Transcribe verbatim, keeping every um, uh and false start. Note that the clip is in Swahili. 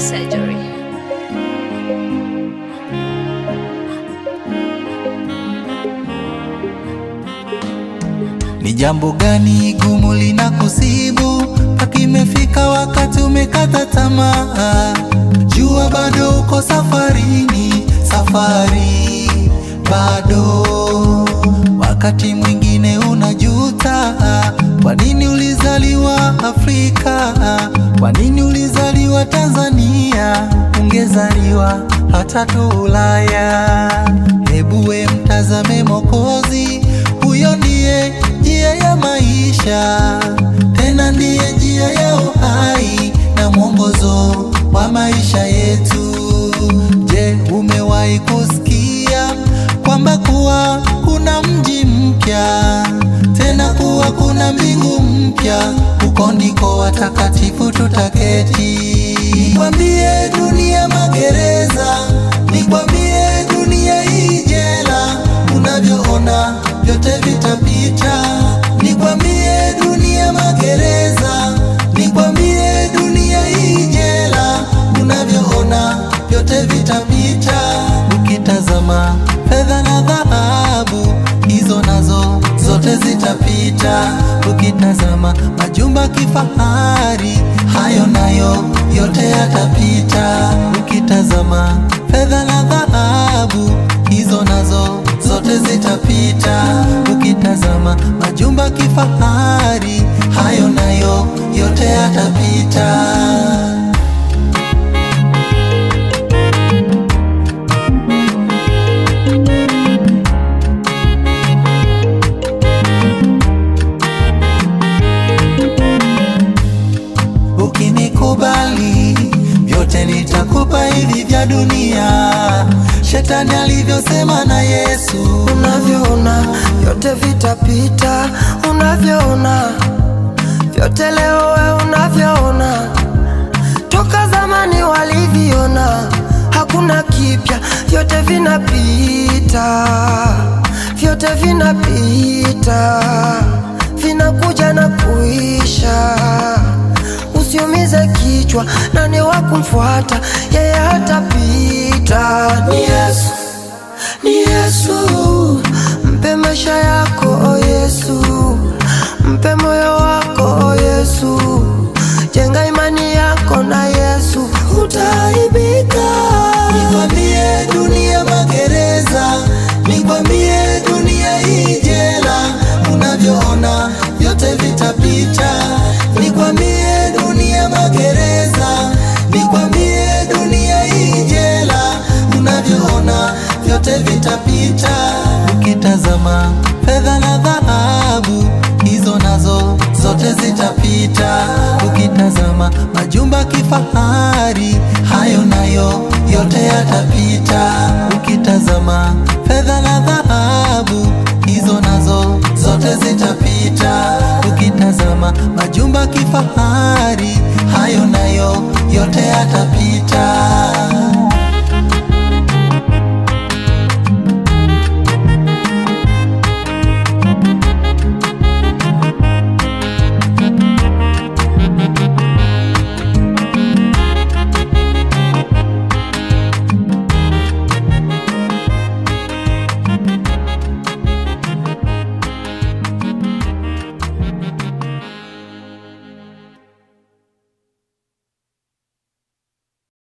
Surgery. Ni jambo gani gumu linakusibu mpaka imefika wakati umekata tamaa? Jua bado uko safarini, safari bado. Wakati mwingine unajuta, kwa nini ulizaliwa Afrika? Kwa nini ulizaliwa Tanzania? Ungezaliwa hata tu Ulaya. Hebu we mtazame Mwokozi, huyo ndiye njia ya maisha, tena ndiye njia ya uhai na mwongozo wa maisha yetu. Je, umewahi kusikia kwamba kuwa kuna mji mpya, tena kuwa kuna mbingu mpya? Huko ndiko watakatifu tutaketi. Nikwambie dunia magereza, nikwambie dunia hii jela, unavyoona vyote vitapita. Nikwambie dunia magereza, nikwambie dunia hii jela, unavyoona vyote vitapita. Ukitazama fedha na dhahabu, hizo nazo zote zitapita. Ukitazama majumba kifahari, hayo nayo yote yatapita. Ukitazama fedha na dhahabu, hizo nazo zote zitapita. Ukitazama majumba kifahari, hayo nayo yote yatapita. Ukinikubali, vyote nitakupa hivi vya dunia. Shetani alivyosema na Yesu. Unavyoona vyote vitapita, unavyoona vyote leo we unavyoona, toka zamani walivyoona, hakuna kipya, vyote vinapita, vyote vinapita, vinakuja na kuisha. Usiumize kichwa, nani wa kumfuata, yeye hatapita. Ni Yesu, ni Yesu, mpe maisha yako o Yesu, mpe moyo wako o Yesu, jenga imani yako na Yesu, utaibika. Nikwambie dunia magereza, nikwambie dunia hii jela, unavyoona vyote vitapita. Nikwambie dunia magereza, nikwambie dunia hii jela, unavyoona vyote vitapita. Ukitazama fedha na dhahabu, hizo nazo zote zitapita. Ukitazama majumba kifahari, hayo nayo yote yatapita. Ukitazama fedha na dhahabu, hizo nazo zote zitapita. Ukitazama majumba kifahari, hayo nayo yote yatapita.